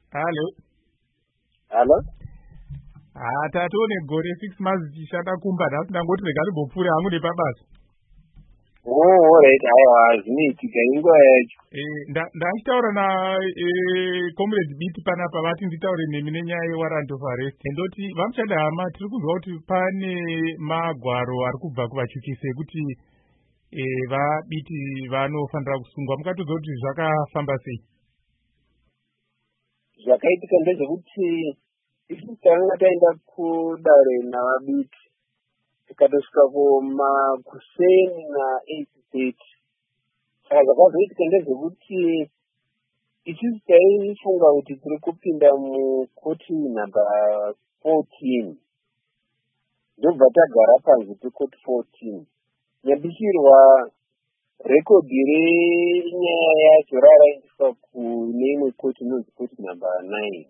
Halo. Halo? Tatone gore 6 months tichada kumba ndasi ndangoti rega ribopfuura hangu nepabasa. Alright, zvinoitika inguva yacho. Ndachitaura na comrade Biti panapa vati nditaure nemi nenyaya yewarrant of arrest. Ndoti vamuchada hama tiri kuzwa kuti pane magwaro ari kubva kuvachuchisi ekuti vaBiti vanofanira kusungwa. Mukatodza kuti zvakafamba sei? Zvakaitika ndezvekuti isusu tanga taenda kudare navaBiti tikatosvika kumakuseni na8:30. Saka zvakazoitika ndezvekuti isusu taifunga kuti tiri kupinda mukoti namba 14 ndobva tagara panze pekoti 14 nyambishirwa rekodhi renyaya yacho raraendeswa kune imwe koti inonzi koti namba 9.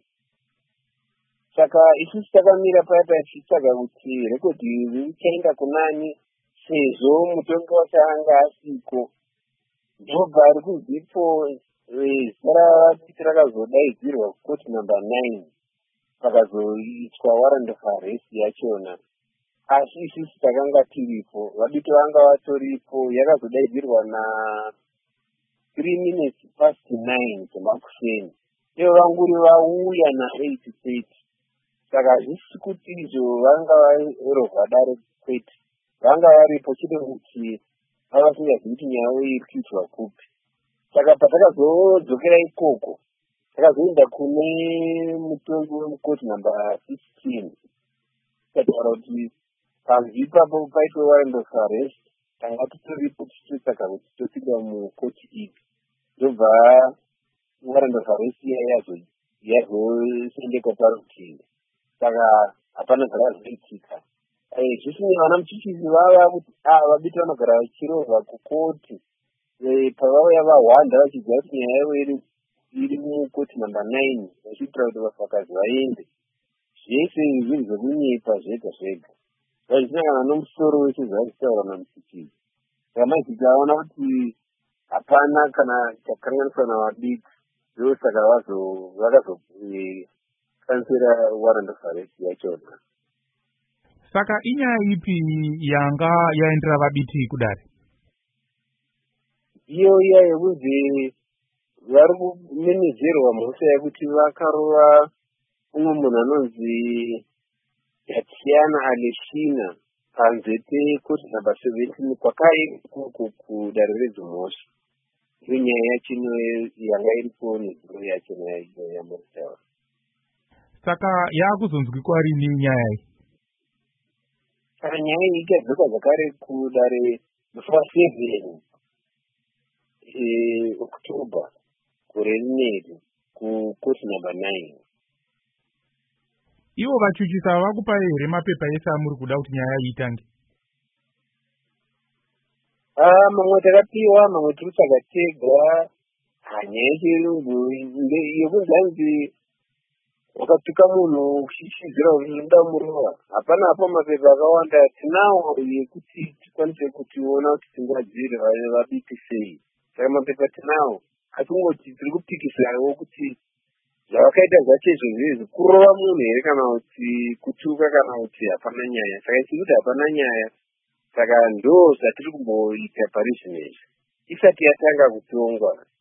Saka isusu takamira paya tichitsvaga kuti rekodhi iri richaenda kunani sezvo mutongi wacho anga asiko. Ndobva ari kuzipo zita raVabiti rakazodaidzirwa kukoti namba 9 pakazoitwa warrant of arrest yachona. Asi isusu takanga tiripo, vaBiti vanga vatoripo, yakazodaidzirwa na 3 minutes past 9 dzemakuseni. Ivo vanguri vauya na8:30. Saka hazvisi kuti izvo vanga varovha dare kwete, vanga varipo chete kuti vavasingazivi kuti nyaya iyi iri kuitwa kupi. Saka patakazodzokera ikoko takazoenda kune mutongi wemukoti namba 16 tikataura kuti panzi ipapo paitwa warrant of arrest, tanga titoripo tichitsvaga kuti topinda mukoti ipi. Ndobva warrant of arrest yazosendekwa parutivi. Saka hapana zvakazoitika. Zvisine vana muchuchisi vava kuti vaBiti vanogara vachirovha kukoti pavauya vahwanda vachiziva kuti nyaya yavo iri mukoti namba 9 vachiitira kuti vafakazi vaende. Zvese zvinhu zvekunyepa zvega zvega zvazvisangana nomusoro wese zvazvitaura namuchuchisi. Saka maizvi taona kuti hapana kana chakanganiswa navaBiti, ndosaka vakazokansera warrant of arrest yachona. Saka inyaya ipi yanga yaendera vaBiti kudare? Iyo iya yekunzi vari kumenedzerwa mhosva yekuti vakarova umwe munhu anonzi Tatiana Aleshina panze pekoti namba 17 kwakari kudare redzimhosva. Iyo nyaya yachino yanga iripo nezuro yachona yamuritaura. Saka yaakuzonzwikwa rini nyaya iyi? Saka nyaya iyi ikadzoka zvakare kudare musi wa7 October gore rineri kukoti namba 9. Ivo vachuchisa havakupai here mapepa ese amuri kuda kuti nyaya itange? Mamwe takapiwa, mamwe tiri kutsvaga tega. Nyaya yechirungu yekunzi hanzi wakatuka munhu uchishizira kuti unoda murova. Hapana hapo mapepa akawanda tinawo yekuti tikwanise kutiona kuti tingadzire vaBiti sei. Saka mapepa tinawo, asi kungoti tiri kupikisawo kuti zvavakaita zvacho izvozvo kurova munhu here kana kuti kutuka kana kuti hapana nyaya. Saka isi kuti hapana nyaya, saka ndo zvatiri kumboita pari zvinezvi isati yatanga kutongwa.